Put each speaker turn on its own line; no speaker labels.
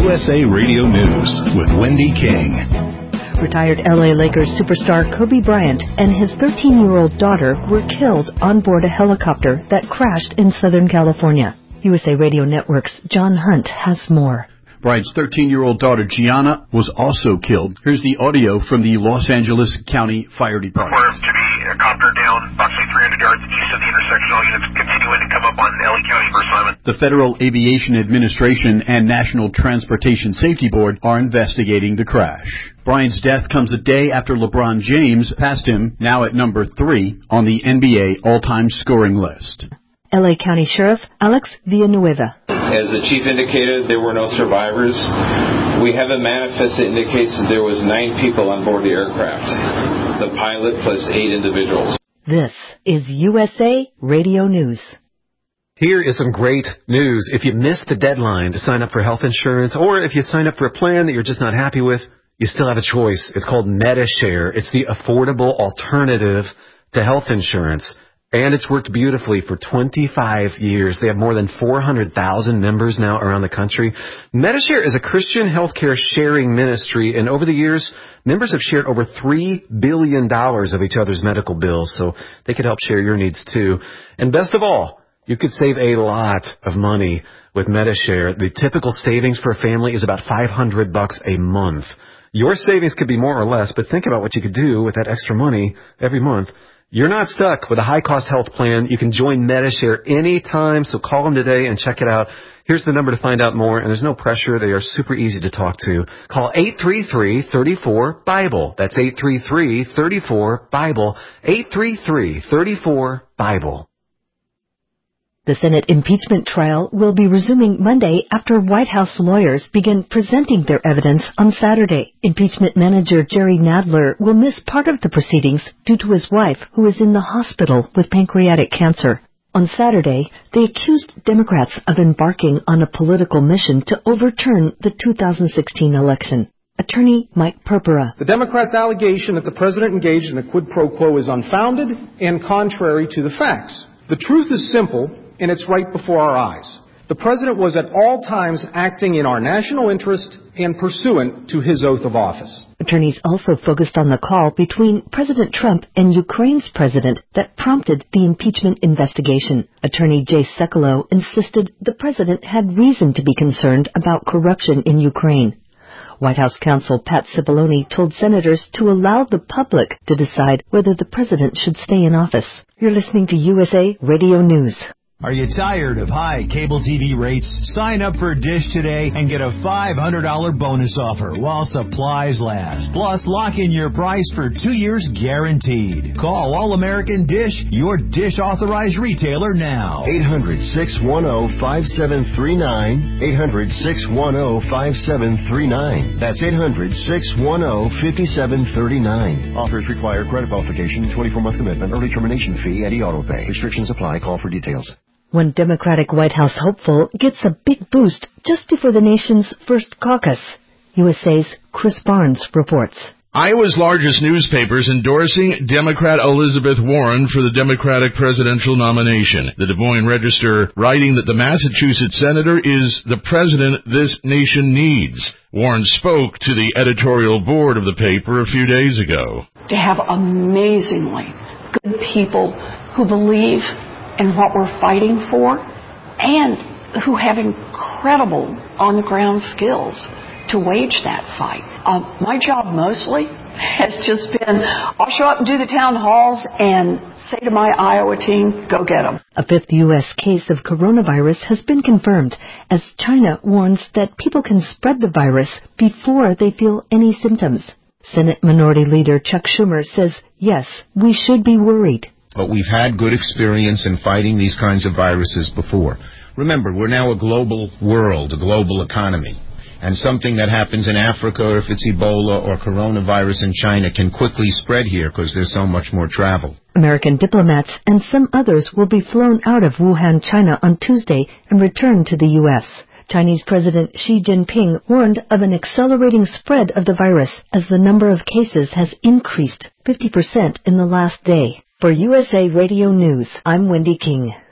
USA Radio News with Wendy King.
Retired LA Lakers superstar Kobe Bryant and his 13-year-old daughter were killed on board a helicopter that crashed in Southern California. USA Radio Network's John Hunt has more.
Bryant's 13-year-old daughter, Gianna, was also killed. Here's the audio from the Los Angeles County Fire Department.
Requires to be a copter down approximately 300 yards east of the intersection. All units continuing to come up on LA County for assignment.
The Federal Aviation Administration and National Transportation Safety Board are investigating the crash. Bryant's death comes a day after LeBron James passed him, now at number 3, on the NBA all-time scoring list.
LA County Sheriff Alex Villanueva.
As the chief indicated, there were no survivors. We have a manifest that indicates that there was 9 people on board the aircraft. The pilot plus 8 individuals.
This is USA Radio News.
Here is some great news. If you missed the deadline to sign up for health insurance, or if you sign up for a plan that you're just not happy with, you still have a choice. It's called Medi-Share. It's the affordable alternative to health insurance. And it's worked beautifully for 25 years. They have more than 400,000 members now around the country. Medi-Share is a Christian healthcare sharing ministry, and over the years, members have shared over $3 billion of each other's medical bills, so they could help share your needs too. And best of all, you could save a lot of money with Medi-Share. The typical savings for a family is about $500 a month. Your savings could be more or less, but think about what you could do with that extra money every month. You're not stuck with a high-cost health plan. You can join Medi-Share anytime, so call them today and check it out. Here's the number to find out more, and there's no pressure. They are super easy to talk to. Call 833-34-BIBLE. That's 833-34-BIBLE. 833-34-BIBLE.
The Senate impeachment trial will be resuming Monday after White House lawyers begin presenting their evidence on Saturday. Impeachment manager Jerry Nadler will miss part of the proceedings due to his wife, who is in the hospital with pancreatic cancer. On Saturday, they accused Democrats of embarking on a political mission to overturn the 2016 election. Attorney Mike Purpura.
The Democrats' allegation that the president engaged in a quid pro quo is unfounded and contrary to the facts. The truth is simple, and it's right before our eyes. The president was at all times acting in our national interest and pursuant to his oath of office.
Attorneys also focused on the call between President Trump and Ukraine's president that prompted the impeachment investigation. Attorney Jay Sekulow insisted the president had reason to be concerned about corruption in Ukraine. White House counsel Pat Cipollone told senators to allow the public to decide whether the president should stay in office. You're listening to USA Radio News.
Are you tired of high cable TV rates? Sign up for Dish today and get a $500 bonus offer while supplies last. Plus, lock in your price for 2 years guaranteed. Call All American Dish, your Dish authorized retailer now.
800-610-5739. 800-610-5739. That's 800-610-5739. Offers require credit qualification, 24-month commitment, early termination fee, and auto pay. Restrictions apply. Call for details.
One Democratic White House hopeful gets a big boost just before the nation's first caucus. USA's Chris Barnes reports.
Iowa's largest newspapers endorsing Democrat Elizabeth Warren for the Democratic presidential nomination. The Des Moines Register writing that the Massachusetts senator is the president this nation needs. Warren spoke to the editorial board of the paper a few days ago.
To have amazingly good people who believe in what we're fighting for and who have incredible on-the-ground skills to wage that fight. My job mostly has just been, I'll show up and do the town halls and say to my Iowa team, go get them.
A 5th U.S. case of coronavirus has been confirmed as China warns that people can spread the virus before they feel any symptoms. Senate Minority Leader Chuck Schumer says, yes, we should be worried.
But we've had good experience in fighting these kinds of viruses before. Remember, we're now a global world, a global economy. And something that happens in Africa, or if it's Ebola or coronavirus in China, can quickly spread here because there's so much more travel.
American diplomats and some others will be flown out of Wuhan, China on Tuesday and return to the U.S. Chinese President Xi Jinping warned of an accelerating spread of the virus as the number of cases has increased 50% in the last day. For USA Radio News, I'm Wendy King.